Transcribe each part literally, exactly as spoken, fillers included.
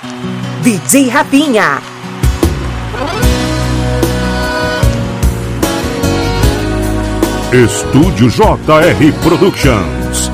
D J Rafinha. Estúdio J R Productions.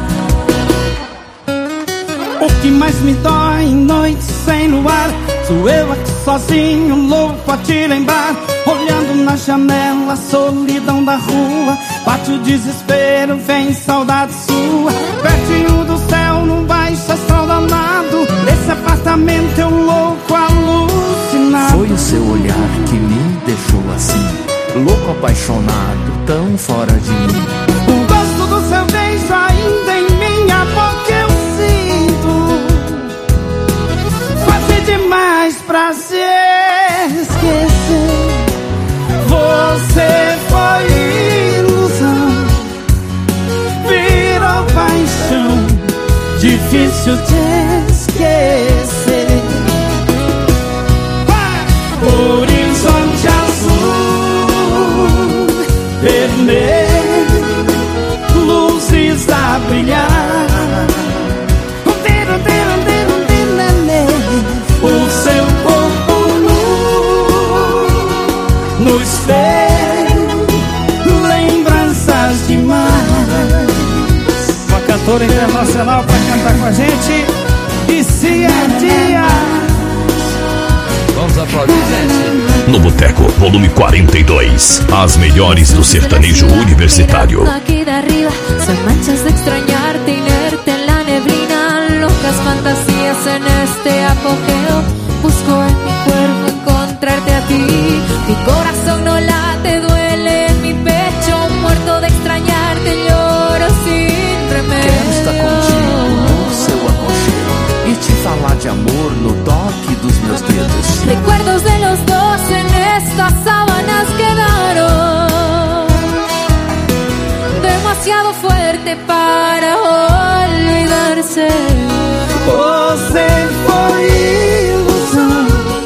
O que mais me dói em noites sem luar, sou eu aqui sozinho, louco a te lembrar. Olhando na janela, a solidão da rua, bate o desespero, vem saudade sua. Pertinho do céu, num baixo astral danado, nesse apartamento eu louco alucinado. Foi o seu olhar que me deixou assim, louco apaixonado, tão fora de mim. O gosto do seu beijo ainda em minha boca eu sinto, quase demais pra se esquecer. Você foi ilusão, virou paixão, difícil de esquecer. Horizonte azul, vermelho, luzes a brilhar. O seu corpo nu, no espelho, lembranças demais. Uma cantora internacional pra cantar com a gente, e se é dia. Vamos aplaudir, gente. No Boteco, volume quarenta e dois. As melhores do sertanejo universitário. Aquí de arriba son manchas de extrañarte y verte en la neblina. Locas fantasías en este apogeo. Busco en mi cuerpo encontrarte a ti. Mi corazón no late, duele en mi pecho. Muerto de extrañarte, lloro sin remedio. Quero estar contigo no seu aconchego e te falar de amor no toque dos meus dedos. Recuerdos de los dos en estas sábanas quedaron demasiado fuerte para olvidarse. Você foi ilusão,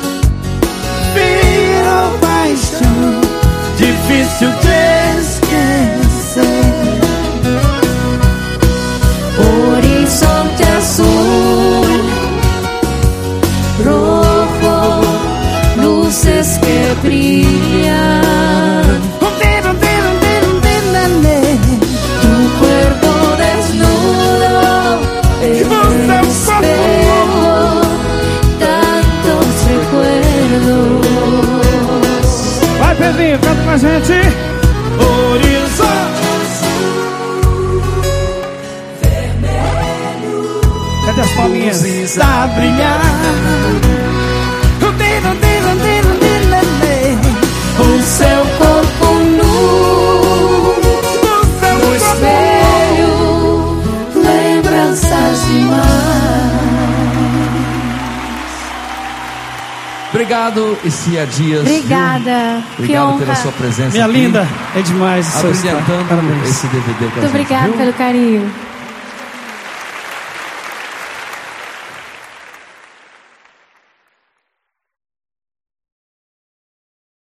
virou paixão, difícil de esquecer. Horizonte azul, rojo, luces que brillan. Tu cuerpo desnudo en el espejo, tantos recuerdos. Vai, Pedrinho, canta com a gente. Horizonte vermelho, cadê as palminhas? Luzes a brilhar. O seu corpo nu, no espelho, lembranças demais. Obrigado, Cia Dias. Obrigada, que Obrigado honra. pela sua presença Minha aqui, linda, é demais. apresentando esse D V D com a Muito gente, obrigada viu? pelo carinho.